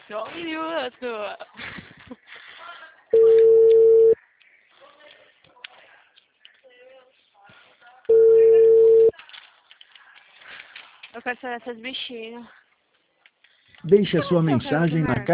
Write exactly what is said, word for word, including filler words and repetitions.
Só um minuto. Eu quero saber essas bichinhas. Deixe a Como sua que eu quero mensagem na comer?